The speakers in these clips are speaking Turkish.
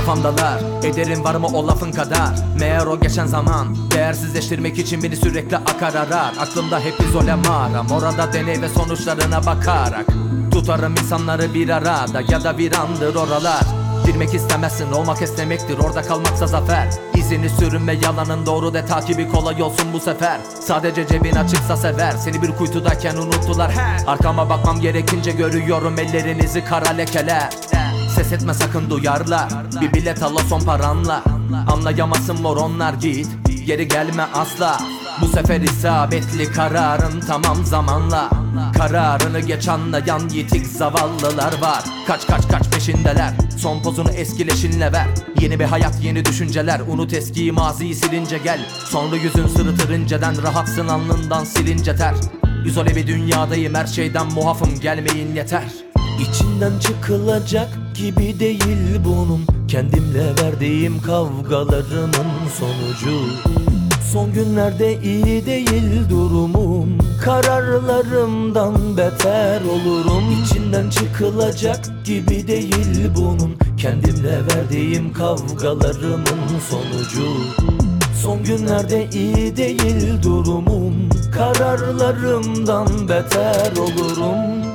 kafamdalar. Ederim var mı o lafın kadar. Meğer o geçen zaman değersizleştirmek için beni sürekli akar arar. Aklımda hep izole mağaram, orada deney ve sonuçlarına bakarak tutarım insanları bir arada, ya da bir andır oralar. Bilmek istemezsin, olmak istemektir, orada kalmaksa zafer. İzini sürünme, yalanın doğru de, takibi kolay olsun bu sefer. Sadece cebin açıksa sever, seni bir kuytudayken unuttular. Arkama bakmam gerekince görüyorum ellerinizi kara lekeler. Ses etme sakın, duyarlar. Bir bilet al o son paranla. Anlayamazsın moronlar, git geri gelme asla. Bu sefer isabetli kararın, tamam zamanla. Kararını geç anlayan yitik zavallılar var. Kaç kaç kaç peşindeler. Son pozunu eskileşinle ver. Yeni bir hayat, yeni düşünceler. Unut eskiyi, maziyi silince gel. Sonra yüzün sırıtır inceden, rahatsın alnından silince ter. İzole bir dünyadayım, her şeyden muafım, gelmeyin yeter. İçinden çıkılacak gibi değil bunun, kendimle verdiğim kavgalarımın sonucu. Son günlerde iyi değil durumum, kararlarımdan beter olurum. İçinden çıkılacak gibi değil bunun, kendimle verdiğim kavgalarımın sonucu. Son günlerde iyi değil durumum, kararlarımdan beter olurum.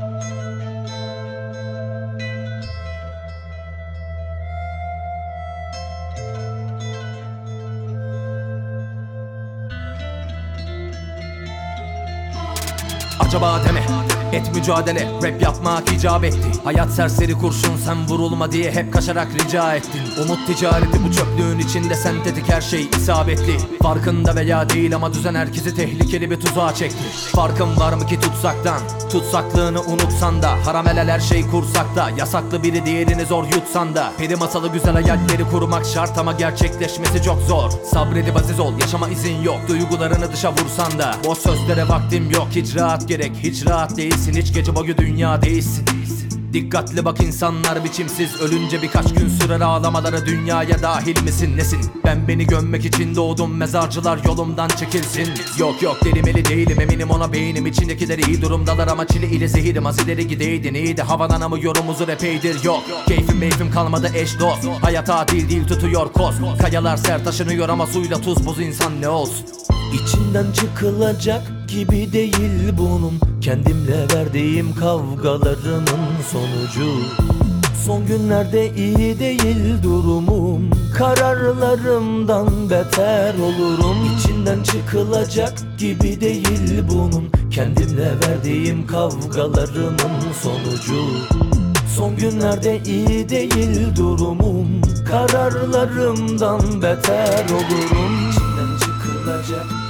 Acaba deme, et mücadele, rap yapmak icap etti. Hayat serseri kurşun, sen vurulma diye hep kaçarak rica ettin. Umut ticareti bu çöplüğün içinde, sentetik her şey isabetli. Farkında veya değil ama düzen herkesi tehlikeli bir tuzağa çekti. Farkın var mı ki tutsaktan, tutsaklığını unutsan da. Haram helal her şey kursakta, yasaklı biri diğerini zor yutsan da. Peri masalı güzel hayalleri kurmak şart ama gerçekleşmesi çok zor. Sabredip aziz ol, yaşama izin yok, duygularını dışa vursan da. Boş sözlere vaktim yok, hiç rahat gerek, hiç rahat değilsin, hiç gece boyu dünya değilsin. Dikkatli bak, insanlar biçimsiz, ölünce birkaç gün sürer ağlamaları. Dünyaya dahil misin, nesin? Ben beni gömmek için doğdum, mezarcılar yolumdan çekilsin. Yok yok, delimeli değilim, eminim ona beynim. İçindekiler iyi durumdalar ama çile ile zehirim. Az ileri gideydin iyiydi, havalanamıyorum, huzur epeydir yok. Keyfim meyfim kalmadı eş dost, hayat adil değil tutuyor koz. Kayalar sert taşınıyor ama suyla tuz buz, insan ne olsun? İçinden çıkılacak gibi değil bunun, kendimle verdiğim kavgalarımın sonucu. Son günlerde iyi değil durumum, kararlarımdan beter olurum. İçinden çıkılacak gibi değil bunun, kendimle verdiğim kavgalarımın sonucu. Son günlerde iyi değil durumum, kararlarımdan beter olurum. İçinden çıkılacak